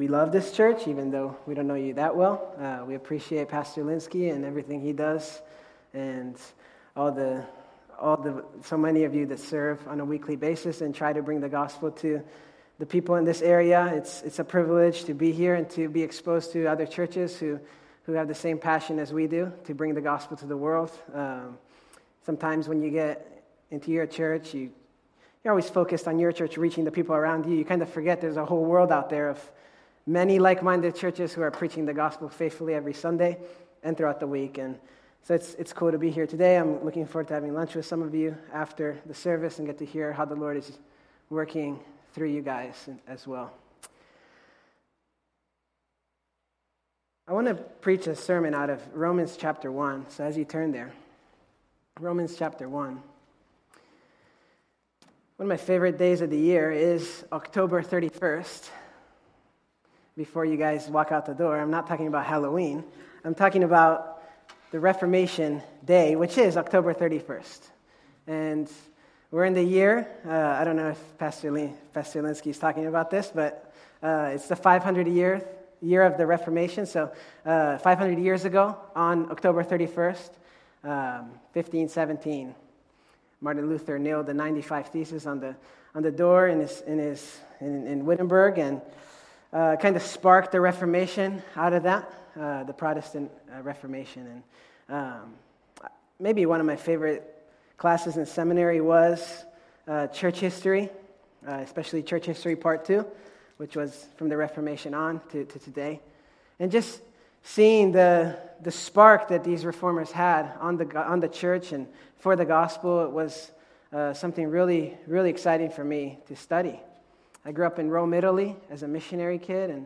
we love this church, even though we don't know you that well. We appreciate Pastor Linsky and everything he does, and so many of you that serve on a weekly basis and try to bring the gospel to the people in this area. It's a privilege to be here and to be exposed to other churches who have the same passion as we do to bring the gospel to the world. Sometimes when you get into your church, you're always focused on your church reaching the people around you. You kind of forget there's a whole world out there of many like-minded churches who are preaching the gospel faithfully every Sunday and throughout the week. And so it's cool to be here today. I'm looking forward to having lunch with some of you after the service and get to hear how the Lord is working through you guys as well. I want to preach a sermon out of Romans chapter 1. So as you turn there, Romans chapter 1. One of my favorite days of the year is October 31st. Before you guys walk out the door, I'm not talking about Halloween. I'm talking about the Reformation Day, which is October 31st. And we're in the year, I don't know if Pastor Linsky is talking about this, but it's the 500 year of the Reformation. So 500 years ago, on October 31st, 1517, Martin Luther nailed the 95 Theses on the door in Wittenberg, and kind of sparked the Reformation out of that, the Protestant Reformation. And maybe one of my favorite classes in seminary was church history, especially church history part 2, which was from the Reformation on to today. And just seeing the spark that these reformers had on the church and for the gospel, it was something really, really exciting for me to study. I grew up in Rome, Italy, as a missionary kid,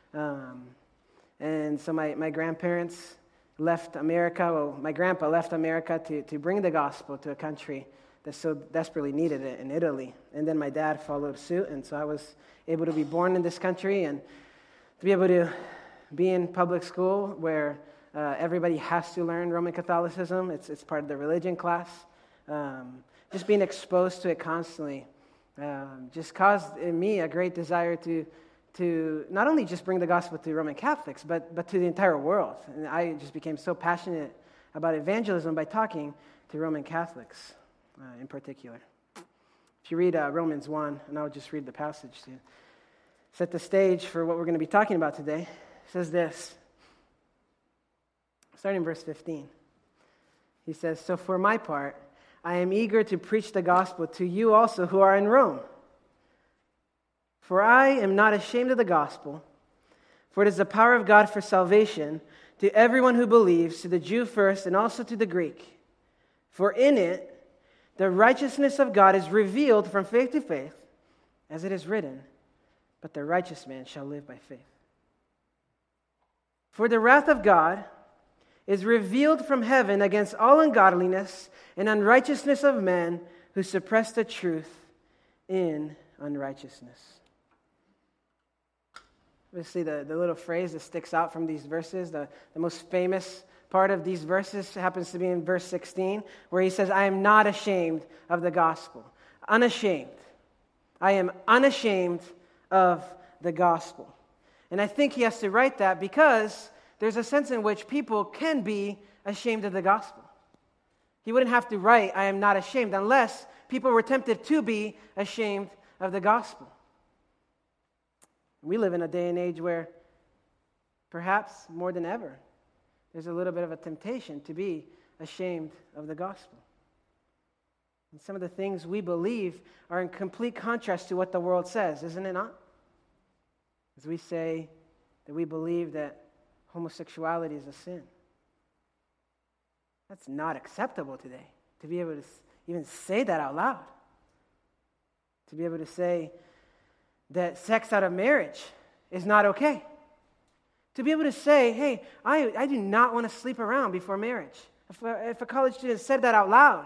and so my grandparents left America. Well, my grandpa left America to bring the gospel to a country that so desperately needed it in Italy. And then my dad followed suit, and so I was able to be born in this country and to be able to be in public school where everybody has to learn Roman Catholicism. It's part of the religion class. Just being exposed to it constantly just caused in me a great desire to not only just bring the gospel to Roman Catholics, but to the entire world. And I just became so passionate about evangelism by talking to Roman Catholics in particular. If you read Romans 1, and I'll just read the passage to set the stage for what we're going to be talking about today, it says this, starting in verse 15. He says, "So for my part, I am eager to preach the gospel to you also who are in Rome. For I am not ashamed of the gospel, for it is the power of God for salvation to everyone who believes, to the Jew first and also to the Greek. For in it the righteousness of God is revealed from faith to faith, as it is written, but the righteous man shall live by faith. For the wrath of God is revealed from heaven against all ungodliness and unrighteousness of men who suppress the truth in unrighteousness." Obviously, the little phrase that sticks out from these verses, the most famous part of these verses happens to be in verse 16, where he says, "I am not ashamed of the gospel." Unashamed. I am unashamed of the gospel. And I think he has to write that because there's a sense in which people can be ashamed of the gospel. He wouldn't have to write, "I am not ashamed," unless people were tempted to be ashamed of the gospel. We live in a day and age where perhaps more than ever, there's a little bit of a temptation to be ashamed of the gospel. And some of the things we believe are in complete contrast to what the world says, isn't it not? As we say that we believe that homosexuality is a sin. That's not acceptable today, to be able to even say that out loud. To be able to say that sex out of marriage is not okay. To be able to say, hey, I do not want to sleep around before marriage. If a college student said that out loud,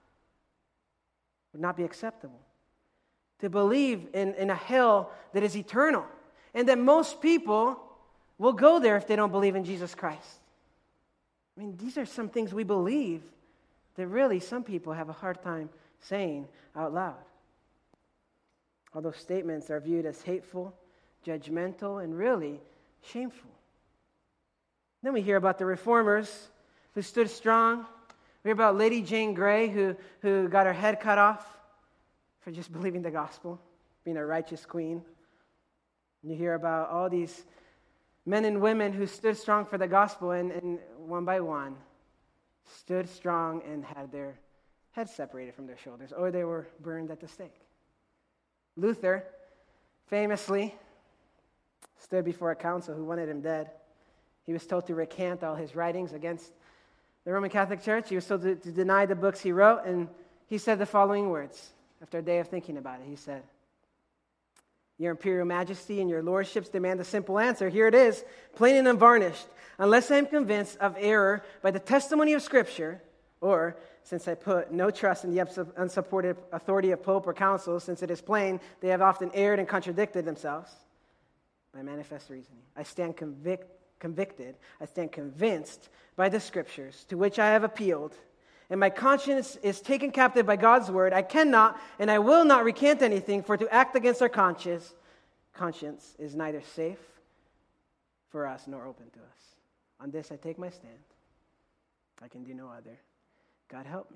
it would not be acceptable. To believe in a hell that is eternal, and that most people will go there if they don't believe in Jesus Christ. I mean, these are some things we believe that really some people have a hard time saying out loud. All those statements are viewed as hateful, judgmental, and really shameful. Then we hear about the reformers who stood strong. We hear about Lady Jane Grey who got her head cut off for just believing the gospel, being a righteous queen. You hear about all these men and women who stood strong for the gospel and one by one stood strong and had their heads separated from their shoulders, or they were burned at the stake. Luther famously stood before a council who wanted him dead. He was told to recant all his writings against the Roman Catholic Church. He was told to deny the books he wrote, and he said the following words after a day of thinking about it. He said, "Your Imperial Majesty and your Lordships demand a simple answer. Here it is, plain and unvarnished. Unless I am convinced of error by the testimony of Scripture, or since I put no trust in the unsupported authority of Pope or Council, since it is plain they have often erred and contradicted themselves, by manifest reasoning, I stand convicted, I stand convinced by the Scriptures to which I have appealed, and my conscience is taken captive by God's word. I cannot and I will not recant anything, for to act against our conscience is neither safe for us nor open to us. On this I take my stand. I can do no other. God help me."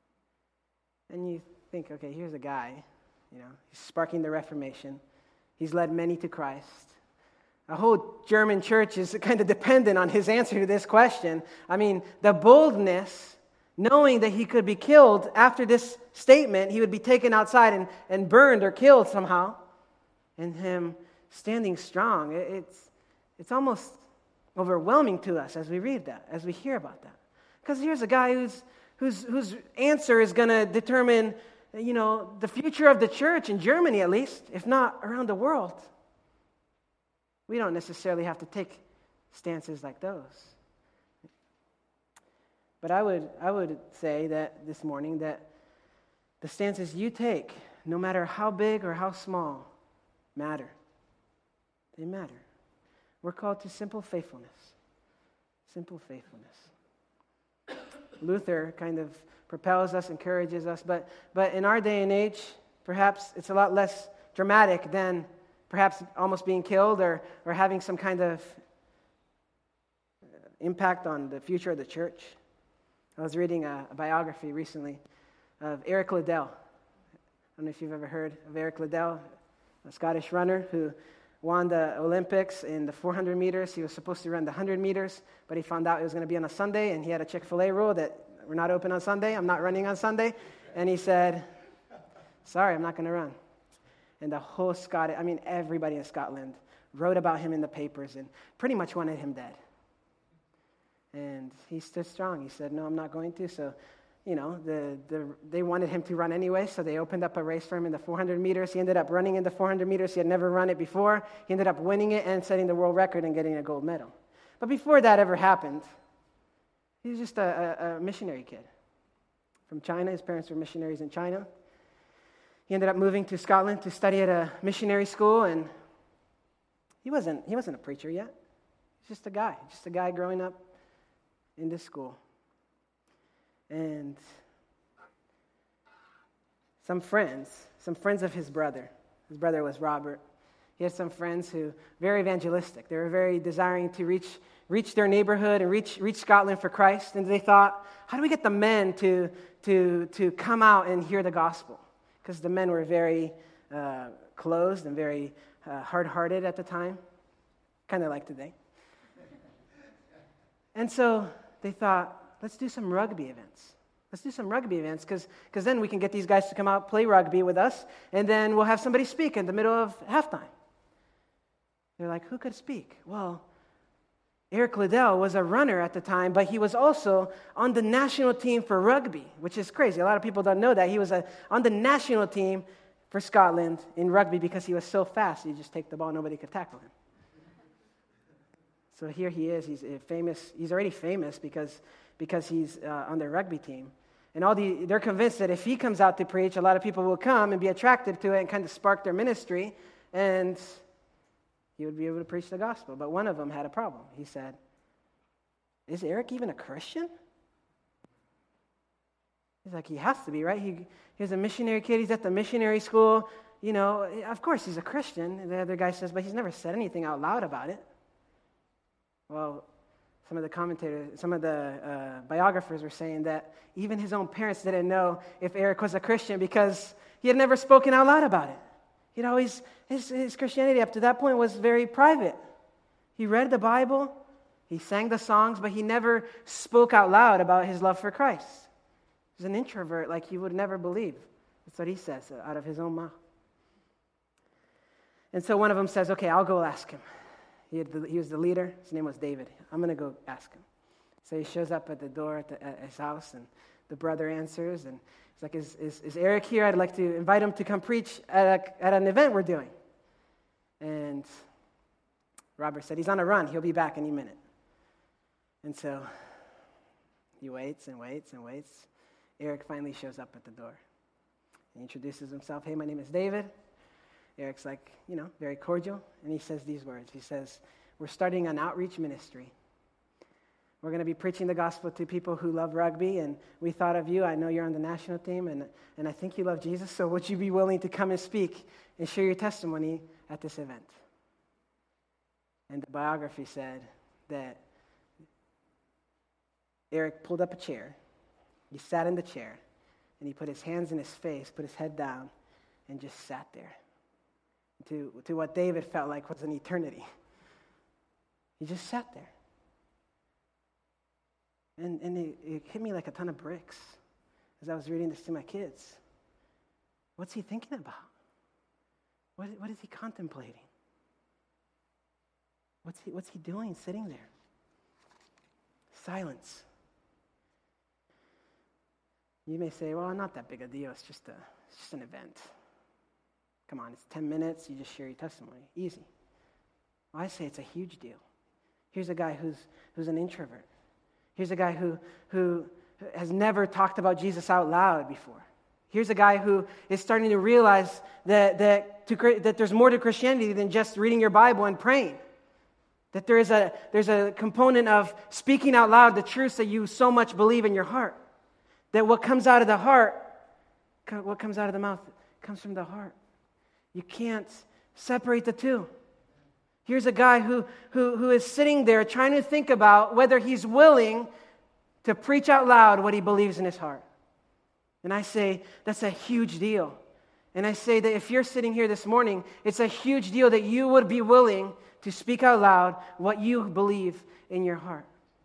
And you think, okay, here's a guy, he's sparking the Reformation. He's led many to Christ. A whole German church is kind of dependent on his answer to this question. I mean, the boldness, knowing that he could be killed after this statement, he would be taken outside and burned or killed somehow, and him standing strong, it's almost overwhelming to us as we read that, as we hear about that. Because here's a guy whose answer is going to determine, the future of the church in Germany at least, if not around the world. We don't necessarily have to take stances like those. But I would say that this morning that the stances you take, no matter how big or how small, matter. They matter. We're called to simple faithfulness. Simple faithfulness. Luther kind of propels us, encourages us, but in our day and age, perhaps it's a lot less dramatic than perhaps almost being killed or having some kind of impact on the future of the church. I was reading a biography recently of Eric Liddell. I don't know if you've ever heard of Eric Liddell, a Scottish runner who won the Olympics in the 400 meters. He was supposed to run the 100 meters, but he found out it was going to be on a Sunday, and he had a Chick-fil-A rule that we're not open on Sunday. I'm not running on Sunday. And he said, "Sorry, I'm not going to run." And the whole everybody in Scotland wrote about him in the papers and pretty much wanted him dead. And he stood strong. He said, "No, I'm not going to." So, they wanted him to run anyway, so they opened up a race for him in the 400 meters. He ended up running in the 400 meters. He had never run it before. He ended up winning it and setting the world record and getting a gold medal. But before that ever happened, he was just a missionary kid from China. His parents were missionaries in China. He ended up moving to Scotland to study at a missionary school, and he wasn't a preacher yet. He's just a guy growing up in this school. And some friends of his brother was Robert. He had some friends who very evangelistic. They were very desiring to reach their neighborhood and reach Scotland for Christ. And they thought, how do we get the men to come out and hear the gospel? Because the men were very closed and very hard-hearted at the time, kind of like today. And so they thought, let's do some rugby events. Let's do some rugby events because then we can get these guys to come out, play rugby with us, and then we'll have somebody speak in the middle of halftime. They're like, who could speak? Well, Eric Liddell was a runner at the time, but he was also on the national team for rugby, which is crazy. A lot of people don't know that. He was on the national team for Scotland in rugby because he was so fast. You just take the ball, nobody could tackle him. So here he is. He's famous. He's already famous because he's on the rugby team. And they're convinced that if he comes out to preach, a lot of people will come and be attracted to it and kind of spark their ministry, and he would be able to preach the gospel. But one of them had a problem. He said, "Is Eric even a Christian?" He's like, he has to be, right? He's a missionary kid. He's at the missionary school. of course he's a Christian. And the other guy says, but he's never said anything out loud about it. Well, some of the biographers were saying that even his own parents didn't know if Eric was a Christian because he had never spoken out loud about it. His Christianity up to that point was very private. He read the Bible, he sang the songs, but he never spoke out loud about his love for Christ. He's an introvert like you would never believe. That's what he says out of his own mouth. And so one of them says, okay, I'll go ask him. He was the leader. His name was David. I'm going to go ask him. So he shows up at the door at his house, and the brother answers, and he's like, is Eric here? I'd like to invite him to come preach at an event we're doing. And Robert said, he's on a run. He'll be back any minute. And so he waits and waits and waits. Eric finally shows up at the door. He introduces himself. Hey, my name is David. Eric's like, very cordial. And he says these words. He says, we're starting an outreach ministry. We're going to be preaching the gospel to people who love rugby, and we thought of you. I know you're on the national team, and I think you love Jesus, so would you be willing to come and speak and share your testimony at this event? And the biography said that Eric pulled up a chair, he sat in the chair, and he put his hands in his face, put his head down, and just sat there to what David felt like was an eternity. He just sat there. And it hit me like a ton of bricks as I was reading this to my kids. What's he thinking about? What is he contemplating? What's he doing sitting there? Silence. You may say, well, not that big a deal. It's just an event. Come on, it's 10 minutes. You just share your testimony. Easy. Well, I say it's a huge deal. Here's a guy who's an introvert. Here's a guy who has never talked about Jesus out loud before. Here's a guy who is starting to realize that there's more to Christianity than just reading your Bible and praying. That there's a component of speaking out loud the truths that you so much believe in your heart. That what comes out of the heart, what comes out of the mouth, comes from the heart. You can't separate the two. Here's a guy who is sitting there trying to think about whether he's willing to preach out loud what he believes in his heart. And I say, that's a huge deal. And I say that if you're sitting here this morning, it's a huge deal that you would be willing to speak out loud what you believe in your heart.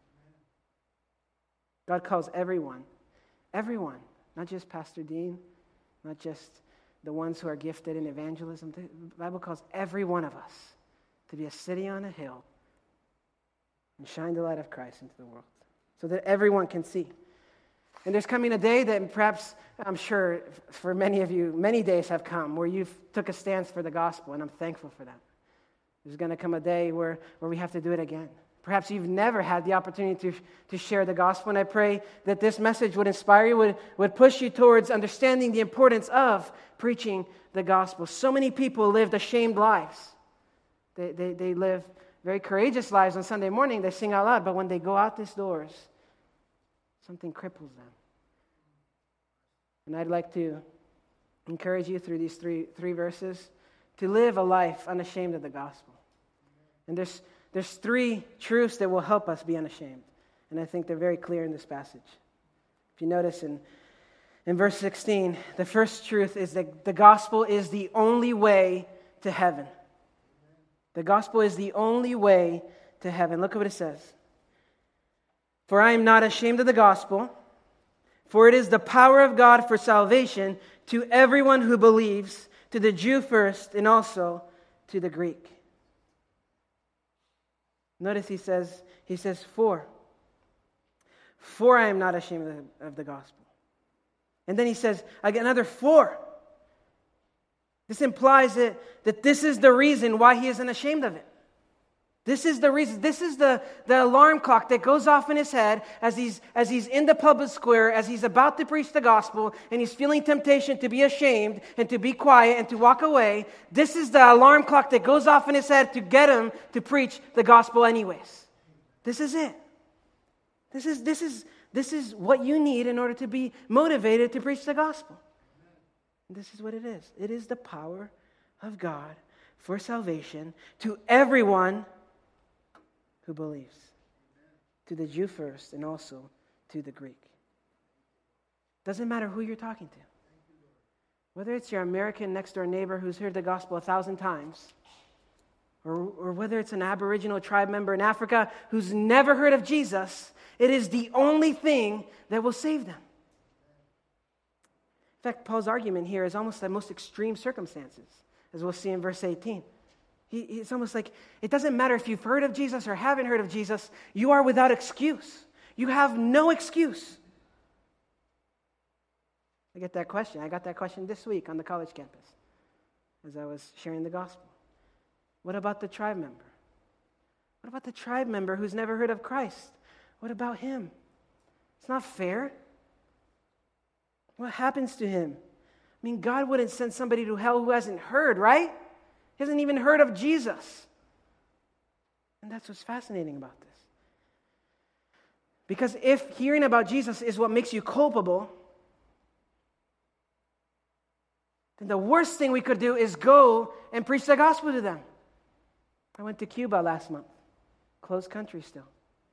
God calls everyone, not just Pastor Dean, not just the ones who are gifted in evangelism. The Bible calls every one of us to be a city on a hill and shine the light of Christ into the world so that everyone can see. And there's coming a day that perhaps, I'm sure for many of you, many days have come where you've took a stance for the gospel, and I'm thankful for that. There's going to come a day where we have to do it again. Perhaps you've never had the opportunity to share the gospel, and I pray that this message would inspire you, would push you towards understanding the importance of preaching the gospel. So many people lived ashamed lives. They live very courageous lives on Sunday morning. They sing out loud, but when they go out these doors, something cripples them. And I'd like to encourage you through these three verses to live a life unashamed of the gospel. And there's three truths that will help us be unashamed. And I think they're very clear in this passage. If you notice in verse 16, the first truth is that the gospel is the only way to heaven. The gospel is the only way to heaven. Look at what it says. For I am not ashamed of the gospel, for it is the power of God for salvation to everyone who believes, to the Jew first and also to the Greek. Notice he says, for I am not ashamed of the gospel. And then he says, another for. This implies that this is the reason why he isn't ashamed of it. This is the reason. This is the alarm clock that goes off in his head as he's in the public square, as he's about to preach the gospel, and he's feeling temptation to be ashamed and to be quiet and to walk away. This is the alarm clock that goes off in his head to get him to preach the gospel anyways. This is it. This is what you need in order to be motivated to preach the gospel. And this is what it is. It is the power of God for salvation to everyone who believes. To the Jew first and also to the Greek. Doesn't matter who you're talking to. Whether it's your American next door neighbor who's heard the gospel 1,000 times, or whether it's an Aboriginal tribe member in Africa who's never heard of Jesus, it is the only thing that will save them. In fact, Paul's argument here is almost the most extreme circumstances, as we'll see in verse 18. It's almost like it doesn't matter if you've heard of Jesus or haven't heard of Jesus, you are without excuse. You have no excuse. I got that question this week on the college campus as I was sharing the gospel. What about the tribe member? What about the tribe member who's never heard of Christ? What about him? It's not fair. What happens to him? I mean, God wouldn't send somebody to hell who hasn't heard, right? He hasn't even heard of Jesus. And that's what's fascinating about this. Because if hearing about Jesus is what makes you culpable, then the worst thing we could do is go and preach the gospel to them. I went to Cuba last month. Closed country still.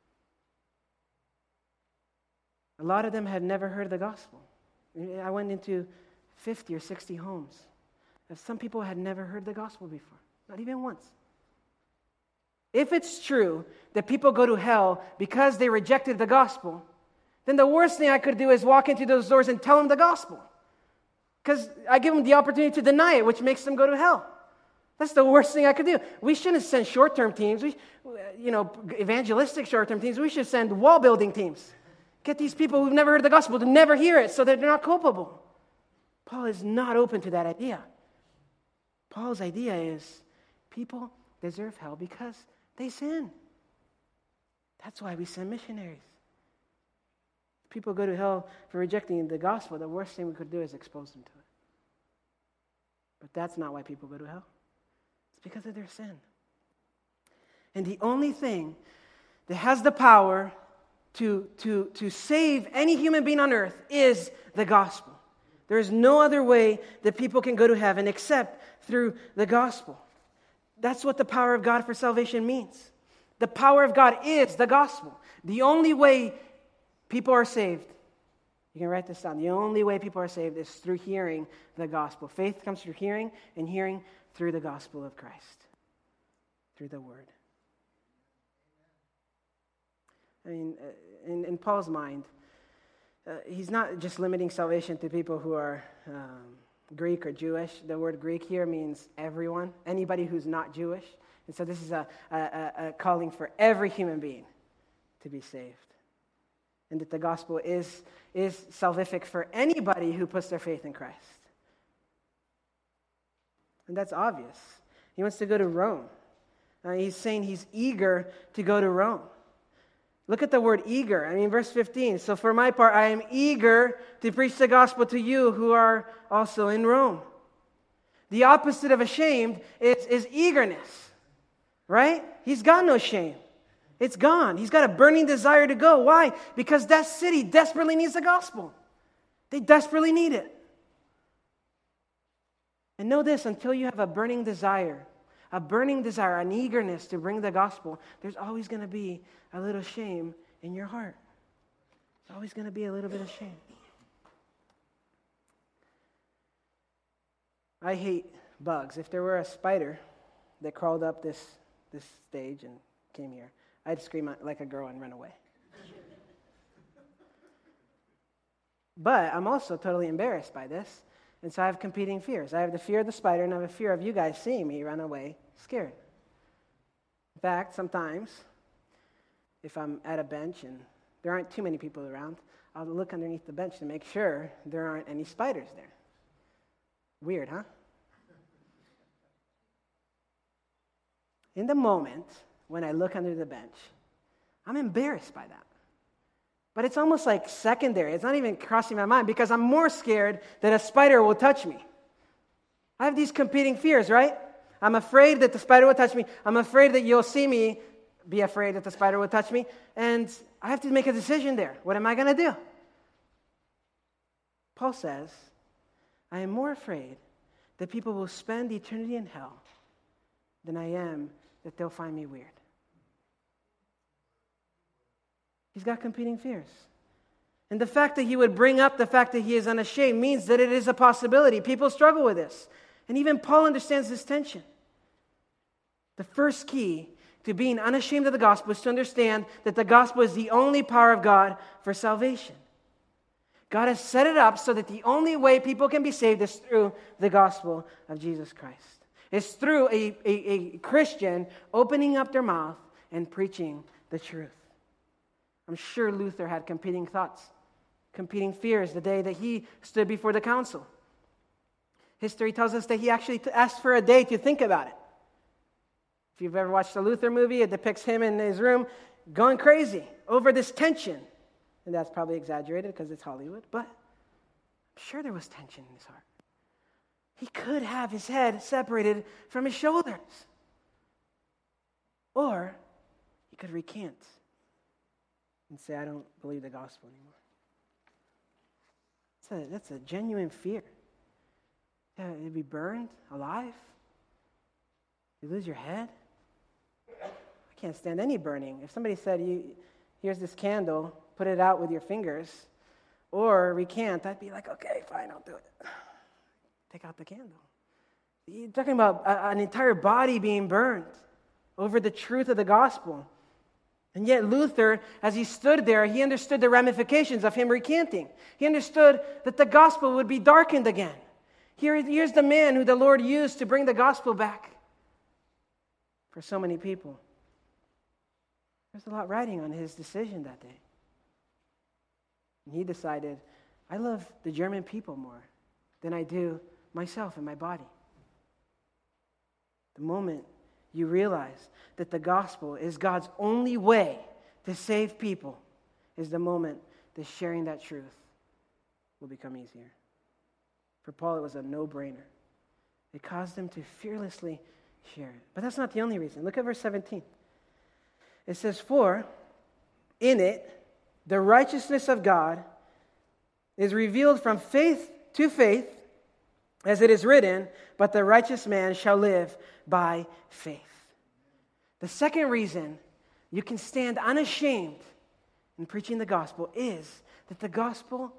A lot of them had never heard of the gospel. I went into 50 or 60 homes. Some people had never heard the gospel before. Not even once. If it's true that people go to hell because they rejected the gospel, then the worst thing I could do is walk into those doors and tell them the gospel. Because I give them the opportunity to deny it, which makes them go to hell. That's the worst thing I could do. We shouldn't send short-term teams, evangelistic short-term teams. We should send wall-building teams. Get these people who've never heard the gospel to never hear it so that they're not culpable. Paul is not open to that idea. Paul's idea is people deserve hell because they sin. That's why we send missionaries. If people go to hell for rejecting the gospel, the worst thing we could do is expose them to it. But that's not why people go to hell. It's because of their sin. And the only thing that has the power to save any human being on earth is the gospel. There is no other way that people can go to heaven except through the gospel. That's what the power of God for salvation means. The power of God is the gospel. The only way people are saved, you can write this down, the only way people are saved is through hearing the gospel. Faith comes through hearing, and hearing through the gospel of Christ, through the word. I mean, in Paul's mind, he's not just limiting salvation to people who are Greek or Jewish. The word Greek here means everyone, anybody who's not Jewish. And so this is a calling for every human being to be saved. And that the gospel is salvific for anybody who puts their faith in Christ. And that's obvious. He wants to go to Rome. He's saying he's eager to go to Rome. Look at the word eager. I mean, verse 15. So for my part, I am eager to preach the gospel to you who are also in Rome. The opposite of ashamed is eagerness. Right? He's got no shame. It's gone. He's got a burning desire to go. Why? Because that city desperately needs the gospel. They desperately need it. And know this, until you have a burning desire, an eagerness to bring the gospel, there's always going to be a little shame in your heart. There's always going to be a little bit of shame. I hate bugs. If there were a spider that crawled up this stage and came here, I'd scream like a girl and run away. But I'm also totally embarrassed by this. And so I have competing fears. I have the fear of the spider, and I have a fear of you guys seeing me run away scared. In fact, sometimes, if I'm at a bench and there aren't too many people around, I'll look underneath the bench to make sure there aren't any spiders there. Weird, huh? In the moment when I look under the bench, I'm embarrassed by that. But it's almost like secondary. It's not even crossing my mind because I'm more scared that a spider will touch me. I have these competing fears, right? I'm afraid that the spider will touch me. I'm afraid that you'll see me be afraid that the spider will touch me. And I have to make a decision there. What am I going to do? Paul says, I am more afraid that people will spend eternity in hell than I am that they'll find me weird. He's got competing fears. And the fact that he would bring up the fact that he is unashamed means that it is a possibility. People struggle with this. And even Paul understands this tension. The first key to being unashamed of the gospel is to understand that the gospel is the only power of God for salvation. God has set it up so that the only way people can be saved is through the gospel of Jesus Christ. It's through a Christian opening up their mouth and preaching the truth. I'm sure Luther had competing thoughts, competing fears the day that he stood before the council. History tells us that he actually asked for a day to think about it. If you've ever watched a Luther movie, it depicts him in his room going crazy over this tension. And that's probably exaggerated because it's Hollywood, but I'm sure there was tension in his heart. He could have his head separated from his shoulders. Or he could recant and say, I don't believe the gospel anymore. That's a genuine fear. You'd be burned alive. You lose your head. I can't stand any burning. If somebody said, here's this candle, put it out with your fingers, or recant, I'd be like, okay, fine, I'll do it. Take out the candle. You're talking about an entire body being burned over the truth of the gospel. And yet Luther, as he stood there, he understood the ramifications of him recanting. He understood that the gospel would be darkened again. Here's the man who the Lord used to bring the gospel back for so many people. There's a lot riding on his decision that day. And he decided, I love the German people more than I do myself and my body. The moment you realize that the gospel is God's only way to save people is the moment that sharing that truth will become easier. For Paul, it was a no-brainer. It caused him to fearlessly share it. But that's not the only reason. Look at verse 17. It says, for in it the righteousness of God is revealed from faith to faith, as it is written, but the righteous man shall live by faith. The second reason you can stand unashamed in preaching the gospel is that the gospel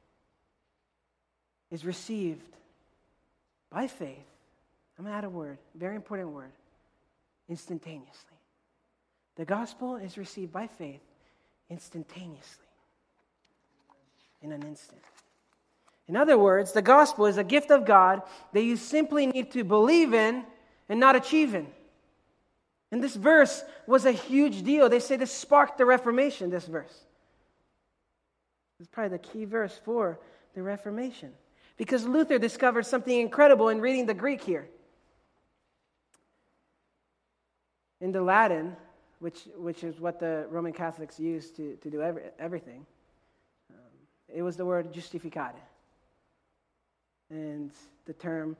is received by faith. I'm going to add a word, very important word, instantaneously. The gospel is received by faith instantaneously, in an instant. In other words, the gospel is a gift of God that you simply need to believe in and not achieve in. And this verse was a huge deal. They say this sparked the Reformation, this verse. It's probably the key verse for the Reformation. Because Luther discovered something incredible in reading the Greek here. In the Latin, which is what the Roman Catholics used to do everything, it was the word justificare. And the term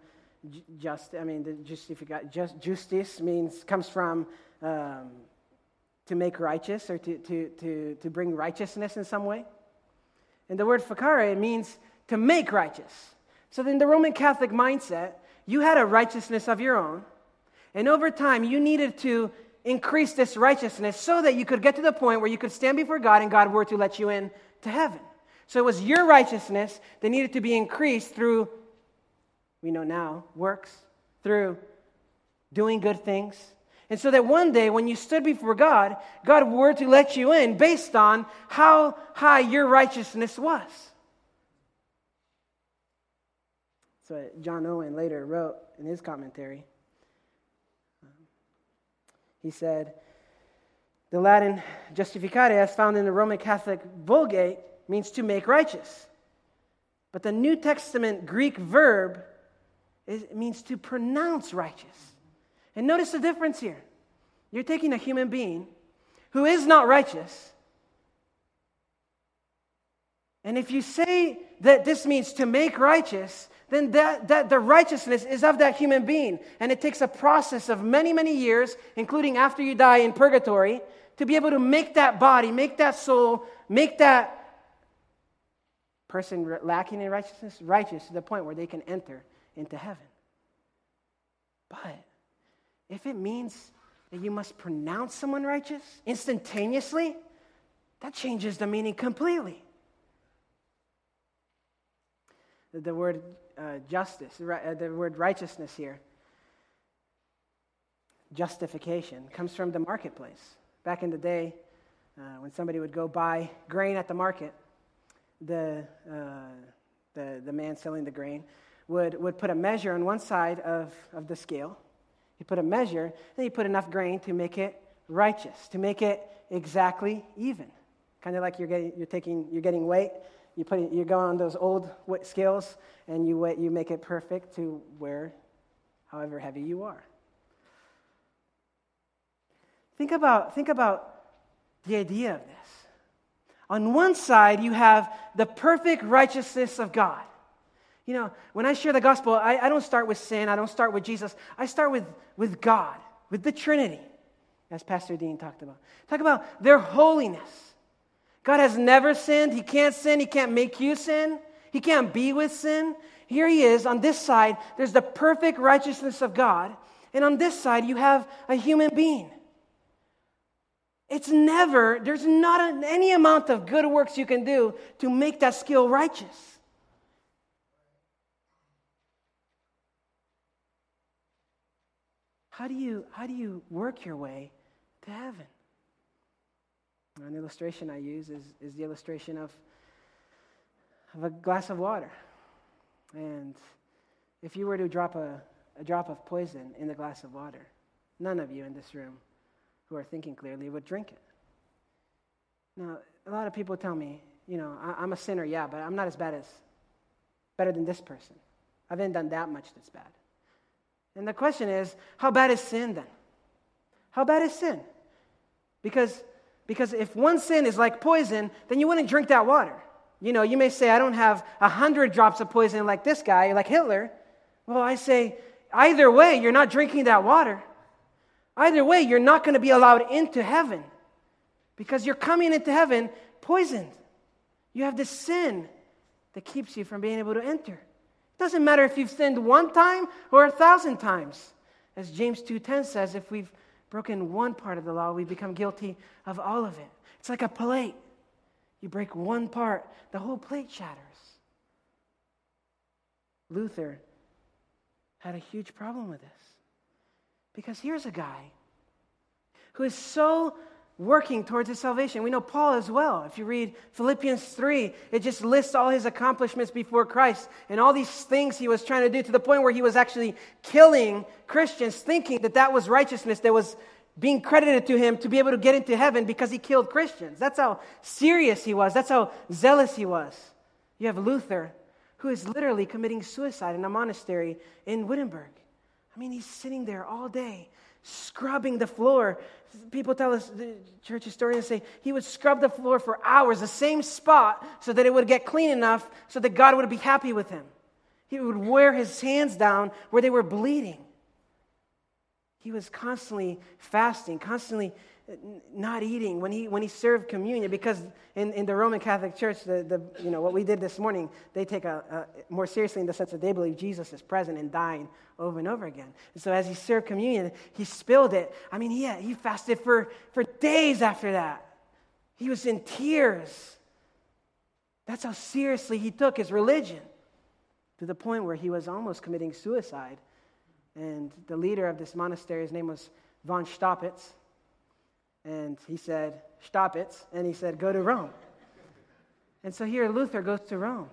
justice comes from to make righteous or to bring righteousness in some way. And the word facare means to make righteous. So in the Roman Catholic mindset, you had a righteousness of your own, and over time you needed to increase this righteousness so that you could get to the point where you could stand before God and God were to let you in to heaven. So it was your righteousness that needed to be increased through, we know now, works, through doing good things. And so that one day when you stood before God, God were to let you in based on how high your righteousness was. So John Owen later wrote in his commentary, he said, the Latin justificare, as found in the Roman Catholic Vulgate, means to make righteous. But the New Testament Greek verb means to pronounce righteous. And notice the difference here. You're taking a human being who is not righteous, and if you say that this means to make righteous, then that the righteousness is of that human being. And it takes a process of many, many years, including after you die in purgatory, to be able to make that body, make that soul, make that person lacking in righteousness, righteous to the point where they can enter into heaven. But if it means that you must pronounce someone righteous instantaneously, that changes the meaning completely. The word justice, the word righteousness here, justification, comes from the marketplace. Back in the day, when somebody would go buy grain at the market, the man selling the grain would put a measure on one side of the scale. He put a measure, then he put enough grain to make it righteous, to make it exactly even. Kind of like you're getting weight. You go on those old scales and you make it perfect to where, however heavy you are. Think about the idea of this. On one side, you have the perfect righteousness of God. You know, when I share the gospel, I don't start with sin. I don't start with Jesus. I start with God, with the Trinity, as Pastor Dean talked about. Talk about their holiness. God has never sinned. He can't sin. He can't make you sin. He can't be with sin. Here he is. On this side, there's the perfect righteousness of God. And on this side, you have a human being. There's not any amount of good works you can do to make that scale righteous. How do you work your way to heaven? An illustration I use is the illustration of a glass of water. And if you were to drop a drop of poison in the glass of water, none of you in this room who are thinking clearly would drink it. Now, a lot of people tell me, I'm a sinner, yeah, but I'm not better than this person. I haven't done that much that's bad. And the question is, how bad is sin then? How bad is sin? Because if one sin is like poison, then you wouldn't drink that water. You may say, I don't have 100 drops of poison like this guy, like Hitler. Well, I say, either way, you're not drinking that water. Either way, you're not going to be allowed into heaven because you're coming into heaven poisoned. You have this sin that keeps you from being able to enter. It doesn't matter if you've sinned one time or 1,000 times. As James 2:10 says, if we've broken one part of the law, we become guilty of all of it. It's like a plate. You break one part, the whole plate shatters. Luther had a huge problem with this. Because here's a guy who is so working towards his salvation. We know Paul as well. If you read Philippians 3, it just lists all his accomplishments before Christ and all these things he was trying to do to the point where he was actually killing Christians, thinking that was righteousness that was being credited to him to be able to get into heaven because he killed Christians. That's how serious he was. That's how zealous he was. You have Luther, who is literally committing suicide in a monastery in Wittenberg. I mean, he's sitting there all day, scrubbing the floor. People tell us, the church historians say, he would scrub the floor for hours, the same spot, so that it would get clean enough so that God would be happy with him. He would wear his hands down where they were bleeding. He was constantly fasting, constantly not eating when he served communion, because in the Roman Catholic Church, what we did this morning, they take a more seriously in the sense that they believe Jesus is present and dying over and over again. And so as he served communion, he spilled it. I mean, he fasted for days after that. He was in tears. That's how seriously he took his religion, to the point where he was almost committing suicide. And the leader of this monastery, his name was von Staupitz. And he said, Staupitz, and he said, go to Rome. And so here Luther goes to Rome.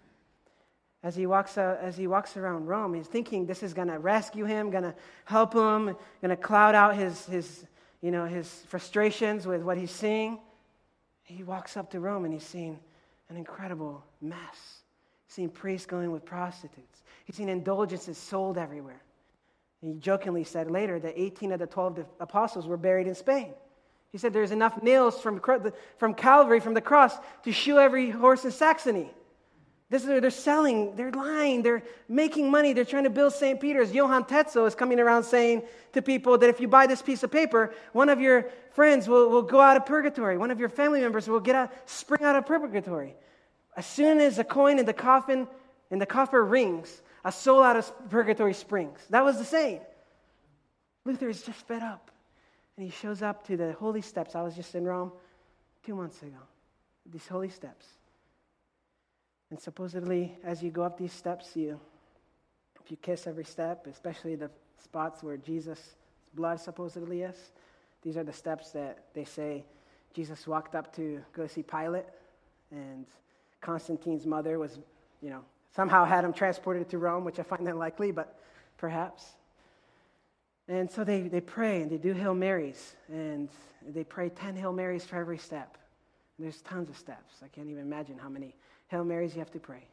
As he walks around Rome, he's thinking this is going to rescue him, going to help him, going to cloud out his frustrations with what he's seeing. He walks up to Rome and he's seeing an incredible mess. He's seeing priests going with prostitutes. He's seen indulgences sold everywhere. And he jokingly said later that 18 of the 12 apostles were buried in Spain. He said there's enough nails from Calvary, from the cross, to shoe every horse in Saxony. They're selling, they're lying, they're making money, they're trying to build St. Peter's. Johann Tetzel is coming around saying to people that if you buy this piece of paper, one of your friends will go out of purgatory. One of your family members will spring out of purgatory. As soon as a coin in the coffer rings, a soul out of purgatory springs. That was the saying. Luther is just fed up. And he shows up to the holy steps. I was just in Rome 2 months ago. These holy steps. And supposedly, as you go up these steps, if you kiss every step, especially the spots where Jesus' blood supposedly is, these are the steps that they say Jesus walked up to go see Pilate, and Constantine's mother was, somehow had him transported to Rome, which I find unlikely, but perhaps. And so they pray, and they do Hail Marys, and they pray 10 Hail Marys for every step. And there's tons of steps. I can't even imagine how many Hail Marys you have to pray.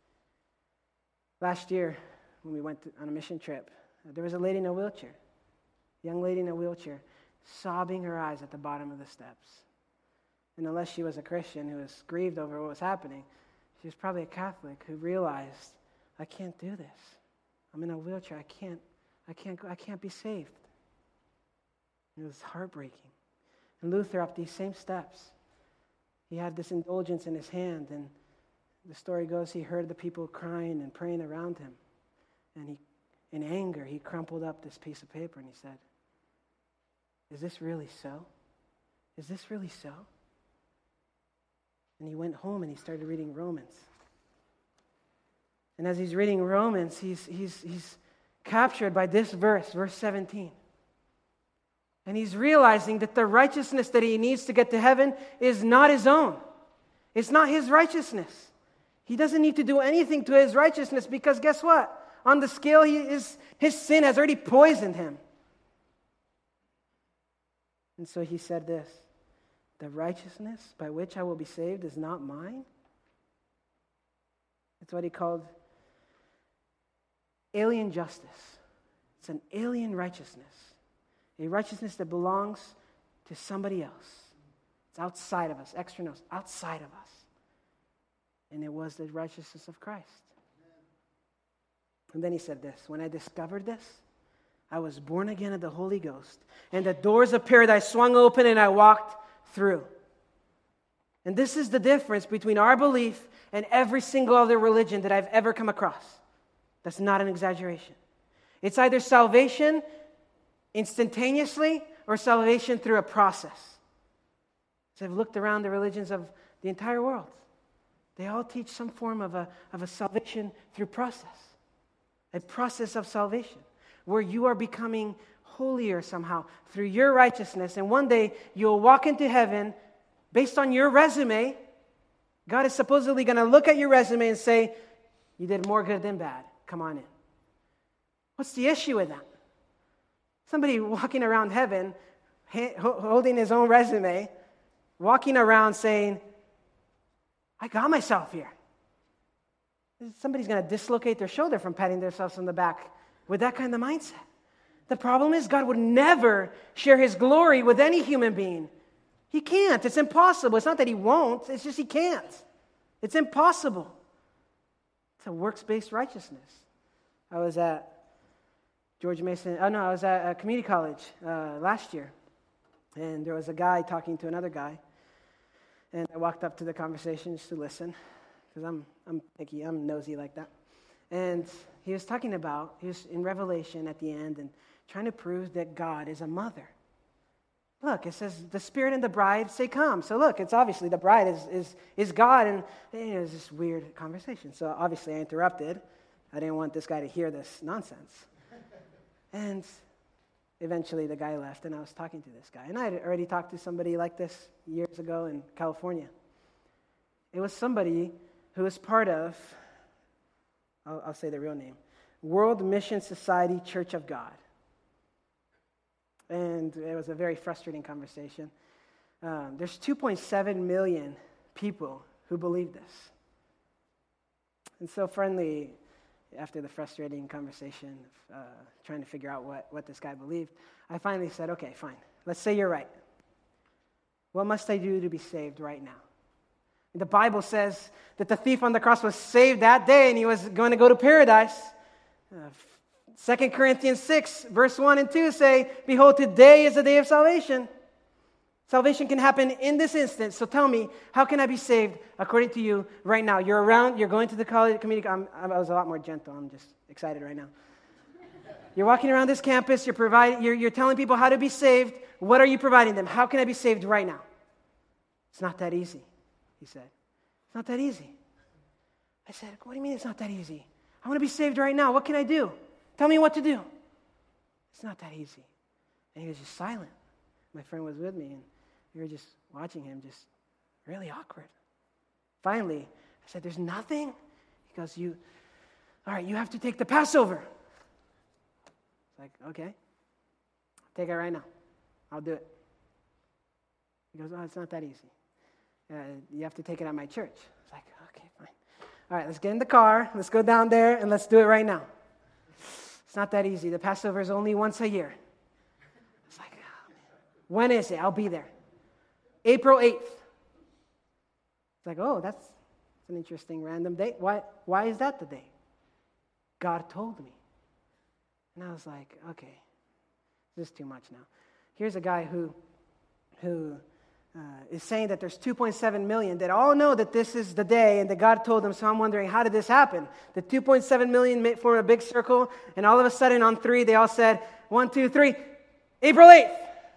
Last year, when we went on a mission trip, there was a lady in a wheelchair, young lady in a wheelchair, sobbing her eyes at the bottom of the steps. And unless she was a Christian who was grieved over what was happening, she was probably a Catholic who realized, I can't do this. I'm in a wheelchair. I can't be saved. It was heartbreaking. And Luther, up these same steps, he had this indulgence in his hand, and the story goes he heard the people crying and praying around him. And in anger, he crumpled up this piece of paper and he said, is this really so? Is this really so? And he went home and he started reading Romans. And as he's reading Romans, he's captured by this verse 17. And he's realizing that the righteousness that he needs to get to heaven is not his own. It's not his righteousness. He doesn't need to do anything to his righteousness because guess what? On the scale, his sin has already poisoned him. And so he said this, the righteousness by which I will be saved is not mine. It's what he called alien justice. It's an alien righteousness. A righteousness that belongs to somebody else. It's outside of us, externals, outside of us. And it was the righteousness of Christ. And then he said this, when I discovered this, I was born again of the Holy Ghost, and the doors of paradise swung open and I walked through. And this is the difference between our belief and every single other religion that I've ever come across. That's not an exaggeration. It's either salvation instantaneously or salvation through a process. So I've looked around the religions of the entire world. They all teach some form of a salvation through process. A process of salvation where you are becoming holier somehow through your righteousness. And one day you'll walk into heaven based on your resume. God is supposedly going to look at your resume and say, you did more good than bad. Come on in. What's the issue with that? Somebody walking around heaven, holding his own resume, walking around saying, I got myself here. Somebody's going to dislocate their shoulder from patting themselves on the back with that kind of mindset. The problem is God would never share his glory with any human being. He can't. It's impossible. It's not that he won't. It's just he can't. It's impossible. It's a works-based righteousness. I was at I was at a community college last year. And there was a guy talking to another guy. And I walked up to the conversation just to listen. Because I'm picky, I'm nosy like that. And he was in Revelation at the end and trying to prove that God is a mother. Look, it says the Spirit and the bride say come. So look, it's obviously the bride is God. And it was this weird conversation. So obviously I interrupted. I didn't want this guy to hear this nonsense. And eventually the guy left and I was talking to this guy. And I had already talked to somebody like this years ago in California. It was somebody who was part of, I'll say the real name, World Mission Society Church of God. And it was a very frustrating conversation. There's 2.7 million people who believe this. And so finally, after the frustrating conversation, trying to figure out what this guy believed, I finally said, okay, fine. Let's say you're right. What must I do to be saved right now? The Bible says that the thief on the cross was saved that day and he was going to go to paradise. 2 Corinthians 6, verse 1 and 2 say, behold, today is the day of salvation. Salvation can happen in this instant. So tell me, how can I be saved according to you right now? You're around, you're going to the college community. I was a lot more gentle. I'm just excited right now. You're walking around this campus. You're telling people how to be saved. What are you providing them? How can I be saved right now? It's not that easy, he said. It's not that easy. I said, what do you mean it's not that easy? I want to be saved right now. What can I do? Tell me what to do. It's not that easy. And he was just silent. My friend was with me, and we were just watching him, just really awkward. Finally, I said, there's nothing? He goes, all right, you have to take the Passover. It's like, okay, take it right now. I'll do it. He goes, oh, it's not that easy. You have to take it at my church. It's like, okay, fine. All right, let's get in the car. Let's go down there, and let's do it right now. It's not that easy. The Passover is only once a year. It's like, oh, man. When is it? I'll be there. April 8th. It's like, oh, that's an interesting random date. Why is that the day? God told me. And I was like, okay, this is too much now. Here's a guy who is saying that there's 2.7 million that all know that this is the day and that God told them, so I'm wondering, how did this happen? The 2.7 million formed a big circle, and all of a sudden on 3, they all said, 1, 2, 3, April 8th.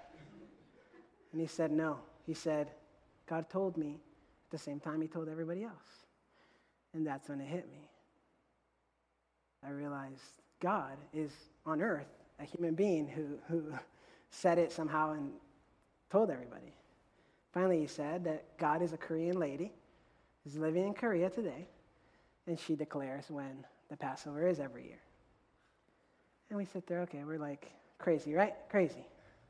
And he said, no. He said, God told me at the same time he told everybody else. And that's when it hit me. I realized God is on earth, a human being who said it somehow and told everybody. Finally, he said that God is a Korean lady who's living in Korea today, and she declares when the Passover is every year. And we sit there, okay, we're like, crazy, right? Crazy.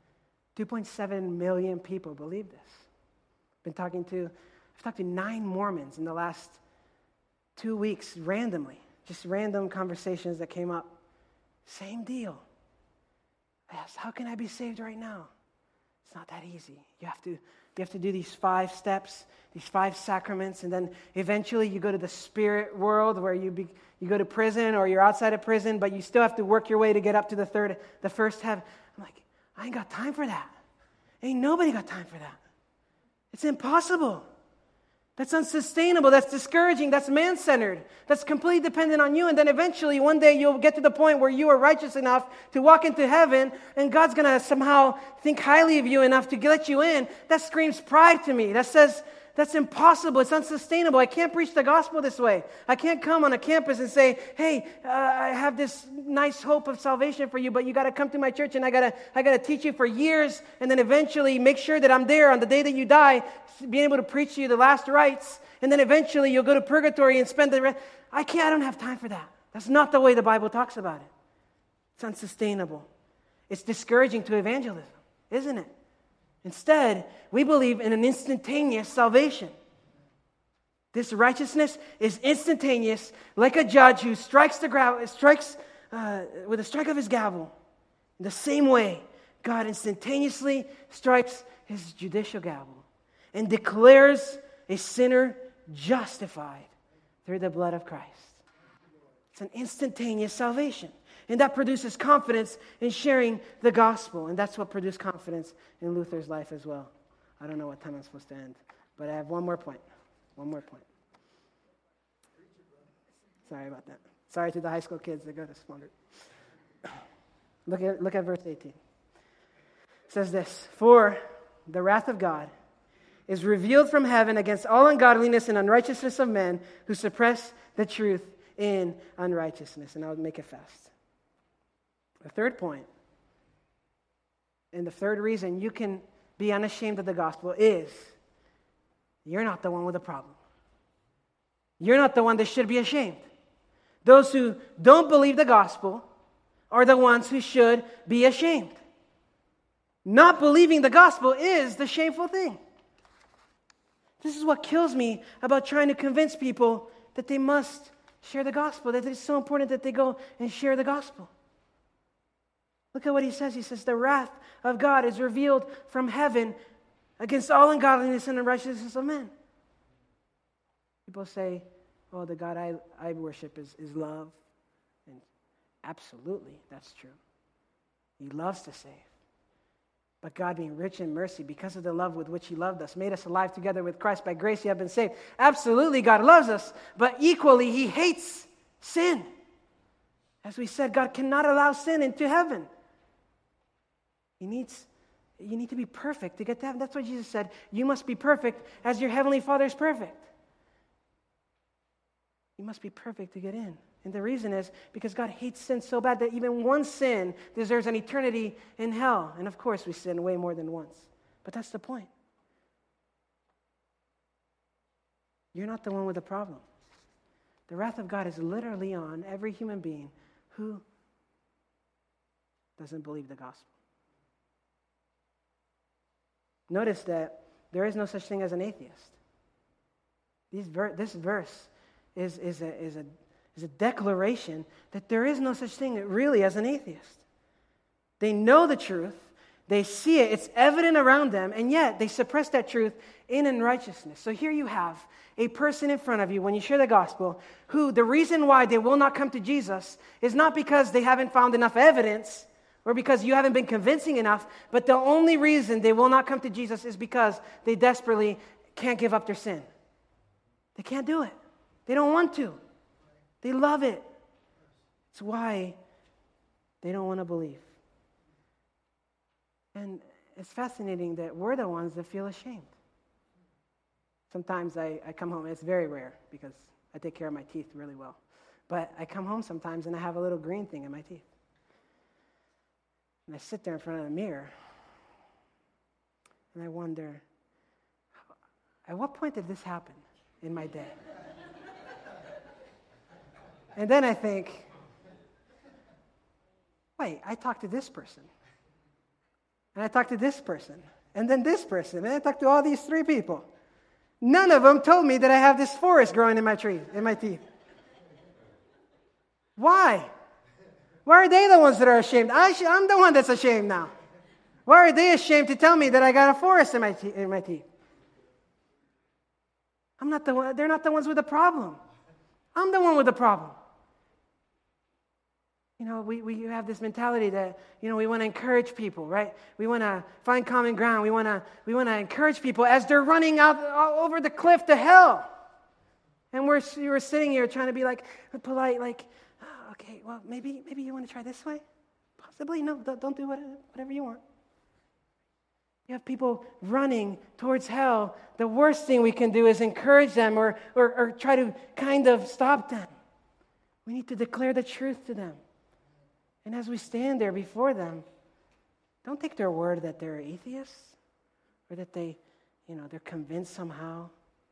2.7 million people believe this. I've talked to 9 Mormons in the last 2 weeks randomly, just random conversations that came up. Same deal. I asked, how can I be saved right now? It's not that easy. You have to do these 5 steps, these 5 sacraments, and then eventually you go to the spirit world where you go to prison or you're outside of prison, but you still have to work your way to get up to the first heaven. I'm like, I ain't got time for that. Ain't nobody got time for that. It's impossible. That's unsustainable. That's discouraging. That's man-centered. That's completely dependent on you. And then eventually, one day, you'll get to the point where you are righteous enough to walk into heaven, and God's going to somehow think highly of you enough to let you in. That screams pride to me. That says, that's impossible. It's unsustainable. I can't preach the gospel this way. I can't come on a campus and say, hey, I have this nice hope of salvation for you, but you got to come to my church, and I got to teach you for years, and then eventually make sure that I'm there on the day that you die, being able to preach to you the last rites, and then eventually you'll go to purgatory and spend the rest. I don't have time for that. That's not the way the Bible talks about it. It's unsustainable. It's discouraging to evangelism, isn't it? Instead, we believe in an instantaneous salvation. This righteousness is instantaneous, like a judge who strikes with a strike of his gavel. In the same way, God instantaneously strikes his judicial gavel and declares a sinner justified through the blood of Christ. It's an instantaneous salvation. And that produces confidence in sharing the gospel. And that's what produced confidence in Luther's life as well. I don't know what time I'm supposed to end, but I have one more point. Sorry about that. Sorry to the high school kids that go to small group. Look at verse 18. It says this, for the wrath of God is revealed from heaven against all ungodliness and unrighteousness of men who suppress the truth in unrighteousness. And I'll make it fast. The third point, and the third reason you can be unashamed of the gospel is you're not the one with the problem. You're not the one that should be ashamed. Those who don't believe the gospel are the ones who should be ashamed. Not believing the gospel is the shameful thing. This is what kills me about trying to convince people that they must share the gospel, that it's so important that they go and share the gospel. Look at what he says. He says, the wrath of God is revealed from heaven against all ungodliness and unrighteousness of men. People say, oh, the God I worship is love. And absolutely, that's true. He loves to save. But God, being rich in mercy, because of the love with which he loved us, made us alive together with Christ. By grace you have been saved. Absolutely, God loves us, but equally he hates sin. As we said, God cannot allow sin into heaven. You need to be perfect to get to heaven. That's what Jesus said. You must be perfect as your heavenly Father is perfect. You must be perfect to get in. And the reason is because God hates sin so bad that even one sin deserves an eternity in hell. And of course, we sin way more than once. But that's the point. You're not the one with the problem. The wrath of God is literally on every human being who doesn't believe the gospel. Notice that there is no such thing as an atheist. This verse is a declaration that there is no such thing really as an atheist. They know the truth, they see it, it's evident around them, and yet they suppress that truth in unrighteousness. So here you have a person in front of you when you share the gospel who the reason why they will not come to Jesus is not because they haven't found enough evidence or because you haven't been convincing enough, but the only reason they will not come to Jesus is because they desperately can't give up their sin. They can't do it. They don't want to. They love it. It's why they don't want to believe. And it's fascinating that we're the ones that feel ashamed. Sometimes I come home, it's very rare because I take care of my teeth really well. But I come home sometimes and I have a little green thing in my teeth. And I sit there in front of the mirror and I wonder, at what point did this happen in my day? And then I think, wait, I talked to this person. And I talked to this person. And then this person. And I talked to all these 3 people. None of them told me that I have this forest growing in my teeth. Why? Why are they the ones that are ashamed? I'm the one that's ashamed now. Why are they ashamed to tell me that I got a forest in my teeth? I'm not the one. They're not the ones with the problem. I'm the one with the problem. You know, we have this mentality that, you know, we want to encourage people, right? We want to find common ground. We want to encourage people as they're running out over the cliff to hell. And we're sitting here trying to be like polite, like, oh, okay, well, maybe you want to try this way? Possibly. No, don't do whatever you want. You have people running towards hell. The worst thing we can do is encourage them or try to kind of stop them. We need to declare the truth to them. And as we stand there before them, don't take their word that they're atheists or that they're convinced somehow.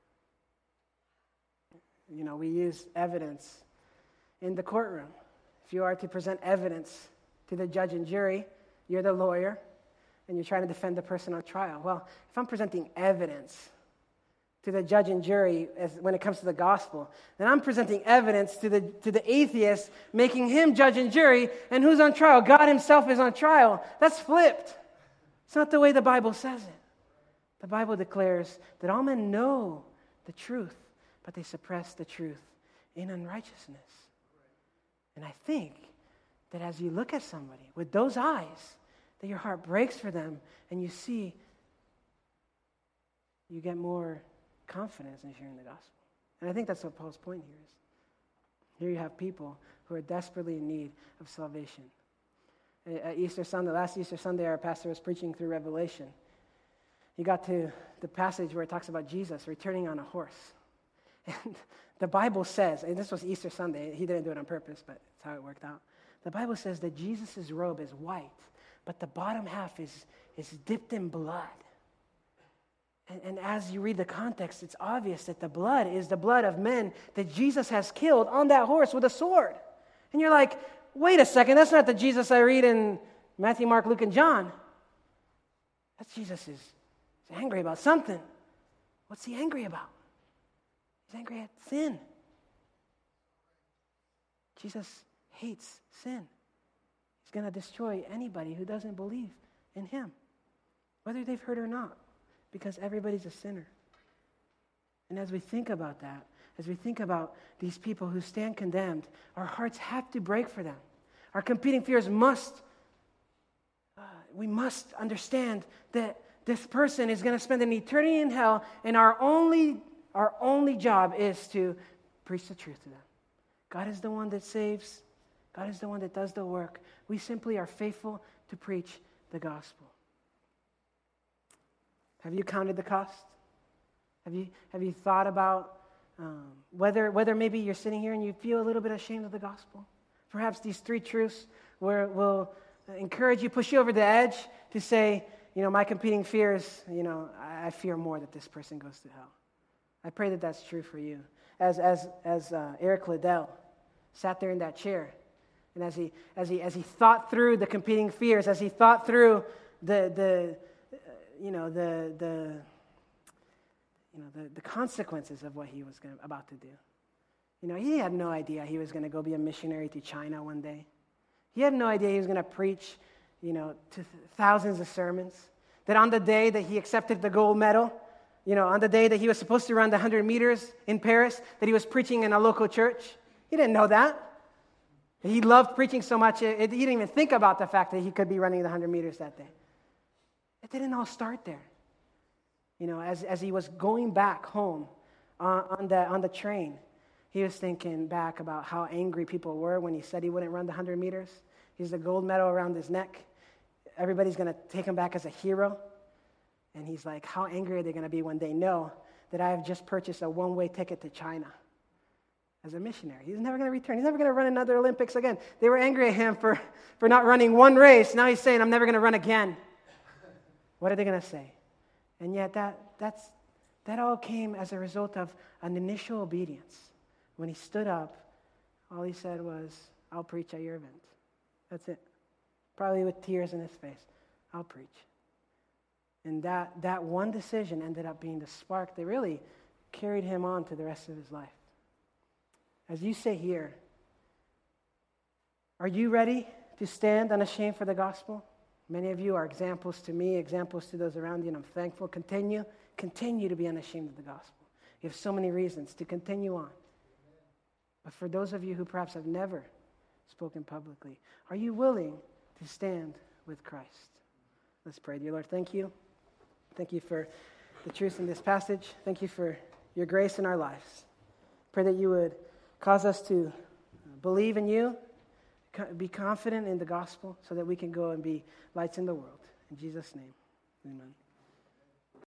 You know, we use evidence in the courtroom. If you are to present evidence to the judge and jury, you're the lawyer, and you're trying to defend the person on trial. Well, if I'm presenting evidence to the judge and jury when it comes to the gospel, then I'm presenting evidence to the atheist, making him judge and jury, and who's on trial? God himself is on trial. That's flipped. It's not the way the Bible says it. The Bible declares that all men know the truth, but they suppress the truth in unrighteousness. And I think that as you look at somebody with those eyes, that your heart breaks for them, and you get more confidence in sharing the gospel. And I think that's what Paul's point here is. Here you have people who are desperately in need of salvation. At Easter Sunday, last Easter Sunday, our pastor was preaching through Revelation. He got to the passage where it talks about Jesus returning on a horse. And the Bible says, and this was Easter Sunday, he didn't do it on purpose, but it's how it worked out. The Bible says that Jesus' robe is white, but the bottom half is dipped in blood. And as you read the context, it's obvious that the blood is the blood of men that Jesus has killed on that horse with a sword. And you're like, wait a second, that's not the Jesus I read in Matthew, Mark, Luke, and John. That Jesus is angry about something. What's he angry about? He's angry at sin. Jesus hates sin. He's going to destroy anybody who doesn't believe in him, whether they've heard or not, because everybody's a sinner. And as we think about that, as we think about these people who stand condemned, our hearts have to break for them. Our competing fears must we must understand that this person is going to spend an eternity in hell, and our only job is to preach the truth to them. God is the one that saves. God is the one that does the work. We simply are faithful to preach the gospel. Have you counted the cost? Have you thought about whether maybe you're sitting here and you feel a little bit ashamed of the gospel? Perhaps these 3 truths will encourage you, push you over the edge to say, my competing fears, I fear more that this person goes to hell. I pray that that's true for you. As Eric Liddell sat there in that chair, and as he thought through the competing fears, as he thought through the consequences of what he was about to do. He had no idea he was going to go be a missionary to China one day. He had no idea he was going to preach, to thousands of sermons. That on the day that he accepted the gold medal, on the day that he was supposed to run the 100 meters in Paris, that he was preaching in a local church. He didn't know that. He loved preaching so much, he didn't even think about the fact that he could be running the 100 meters that day. It didn't all start there. As he was going back home on the train, he was thinking back about how angry people were when he said he wouldn't run the 100 meters. He's the gold medal around his neck. Everybody's going to take him back as a hero. And he's like, how angry are they going to be when they know that I have just purchased a one-way ticket to China as a missionary? He's never going to return. He's never going to run another Olympics again. They were angry at him for not running one race. Now he's saying, I'm never going to run again. What are they going to say? And yet that all came as a result of an initial obedience. When he stood up, all he said was, I'll preach at your event. That's it. Probably with tears in his face. I'll preach. And that one decision ended up being the spark that really carried him on to the rest of his life. As you sit here, are you ready to stand unashamed for the gospel? Many of you are examples to me, examples to those around you, and I'm thankful. Continue to be unashamed of the gospel. You have so many reasons to continue on. But for those of you who perhaps have never spoken publicly, are you willing to stand with Christ? Let's pray. Dear Lord, thank you. Thank you for the truth in this passage. Thank you for your grace in our lives. Pray that you would cause us to believe in you, be confident in the gospel so that we can go and be lights in the world. In Jesus' name, amen.